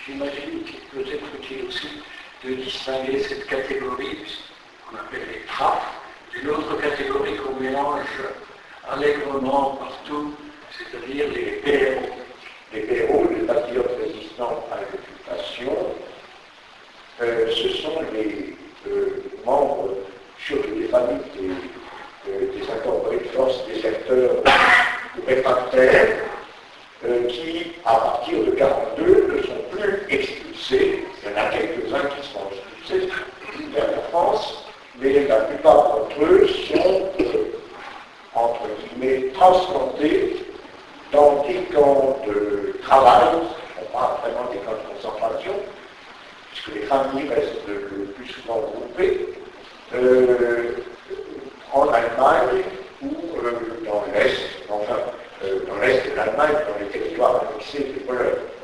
j'imagine qu'il peut être utile aussi de distinguer cette catégorie, qu'on appelle les trappes, d'une autre catégorie qu'on mélange allègrement partout, c'est-à-dire les PRO. Les PRO, les patriotes résistants à l'occupation, ce sont les membres, surtout des familles des incorporés de force, des secteurs réfractaires, qui, à partir de 1942, ne sont plus expulsés. Il y en a quelques-uns qui sont expulsés vers la France, mais la plupart d'entre eux sont, entre guillemets, transplantés dans des camps de travail, on parle vraiment des camps de concentration, puisque les familles restent le plus souvent groupées, en Allemagne ou dans l'Est, enfin, dans l'Est de l'Allemagne, dans les territoires annexés de Pologne.